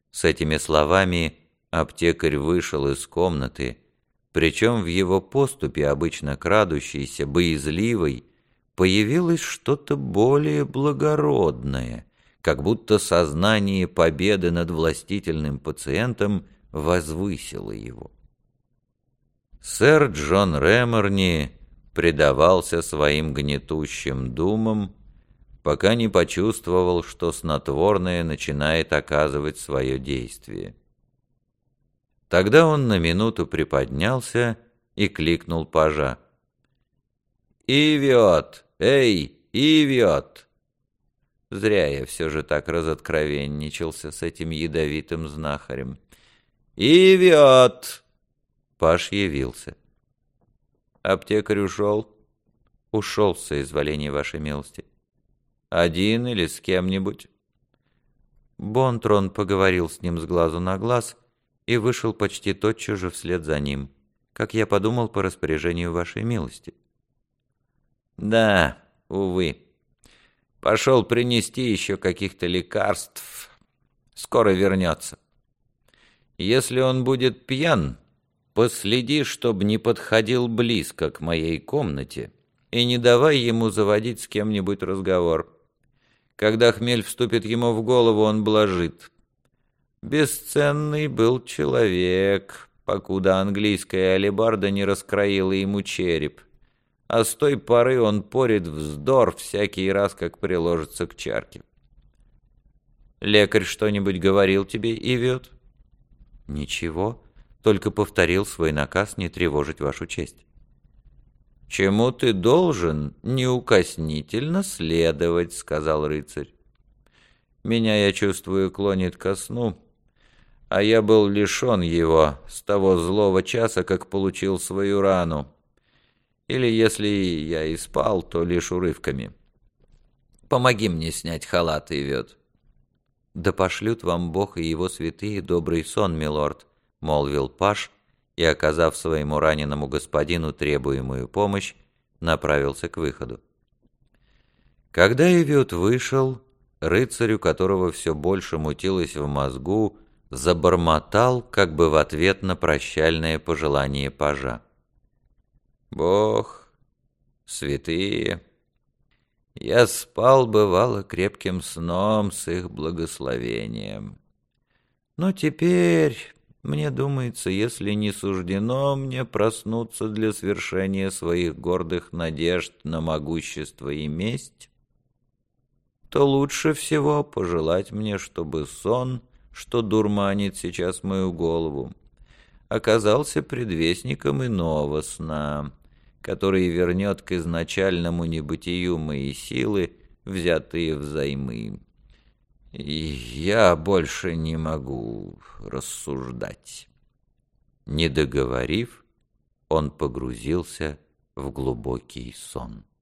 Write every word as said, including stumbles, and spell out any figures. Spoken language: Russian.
С этими словами аптекарь вышел из комнаты, причем в его поступе, обычно крадущейся, боязливой, появилось что-то более благородное, как будто сознание победы над властительным пациентом возвысило его. Сэр Джон Реморни предавался своим гнетущим думам, пока не почувствовал, что снотворное начинает оказывать свое действие. Тогда он на минуту приподнялся и кликнул пажа. «Ивиот! Эй, Ивиот!» Зря я все же так разоткровенничался с этим ядовитым знахарем. «Ивиот!» Паж явился. «Аптекарь ушел?» «Ушел, с соизволения вашей милости». «Один или с кем-нибудь?» Бонтрон поговорил с ним с глазу на глаз и вышел почти тотчас же вслед за ним, как я подумал, по распоряжению вашей милости. «Да, увы. Пошел принести еще каких-то лекарств. Скоро вернется. Если он будет пьян, последи, чтобы не подходил близко к моей комнате и не давай ему заводить с кем-нибудь разговор. Когда хмель вступит ему в голову, он блажит. Бесценный был человек, покуда английская алебарда не раскроила ему череп, а с той поры он порит вздор всякий раз, как приложится к чарке. Лекарь что-нибудь говорил тебе, Ивиот?» «Ничего, только повторил свой наказ не тревожить вашу честь». «Чему ты должен неукоснительно следовать», — сказал рыцарь. «Меня, я чувствую, клонит ко сну, а я был лишен его с того злого часа, как получил свою рану. Или если я и спал, то лишь урывками. Помоги мне снять халат, Ивиот». «Да пошлют вам Бог и его святые добрый сон, милорд», — молвил паж, и, оказав своему раненому господину требуемую помощь, направился к выходу. Когда Ивиот вышел, рыцарь, у которого все больше мутилось в мозгу, забормотал, как бы в ответ на прощальное пожелание пажа. «Бог, святые, я спал, бывало, крепким сном с их благословением. Но теперь, мне думается, если не суждено мне проснуться для свершения своих гордых надежд на могущество и месть, то лучше всего пожелать мне, чтобы сон, что дурманит сейчас мою голову, оказался предвестником иного сна, который вернет к изначальному небытию мои силы, взятые взаймы. И я больше не могу рассуждать». Не договорив, он погрузился в глубокий сон.